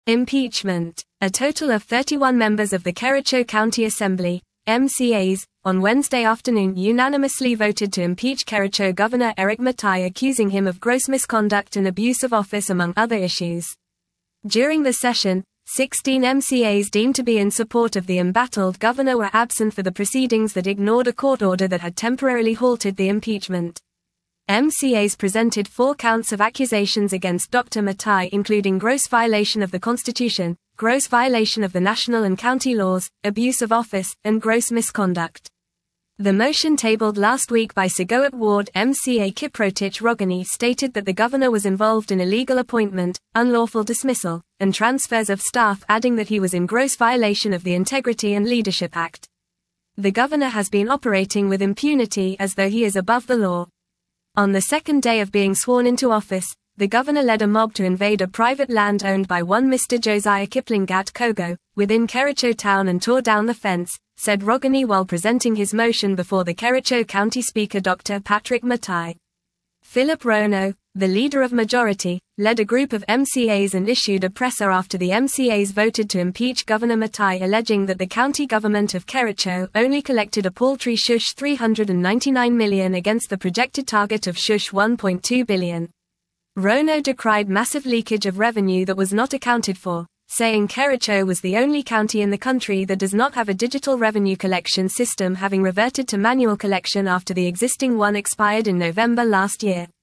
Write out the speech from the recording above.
Impeachment. A total of 31 members of the Kericho County Assembly, MCAs, on Wednesday afternoon unanimously voted to impeach Kericho Governor Eric Matai, accusing him of gross misconduct and abuse of office among other issues. During the session, 16 MCAs deemed to be in support of the embattled governor were absent for the proceedings that ignored a court order that had temporarily halted the impeachment. MCAs presented 4 counts of accusations against Dr. Matai, including gross violation of the Constitution, gross violation of the national and county laws, abuse of office, and gross misconduct. The motion tabled last week by Sigowit Ward MCA Kiprotich Rogani stated that the governor was involved in illegal appointment, unlawful dismissal, and transfers of staff, adding that he was in gross violation of the Integrity and Leadership Act. The governor has been operating with impunity as though he is above the law. On the second day of being sworn into office, the governor led a mob to invade a private land owned by one Mr. Josiah Kipling at Kogo, within Kericho town, and tore down the fence, said Rogani while presenting his motion before the Kericho County Speaker Dr. Patrick Matai. Philip Rono, the leader of Majority, led a group of MCAs and issued a presser after the MCAs voted to impeach Governor Matai, alleging that the county government of Kericho only collected a paltry shush $399 million against the projected target of shush $1.2 billion. Rono decried massive leakage of revenue that was not accounted for, saying Kericho was the only county in the country that does not have a digital revenue collection system, having reverted to manual collection after the existing one expired in November last year.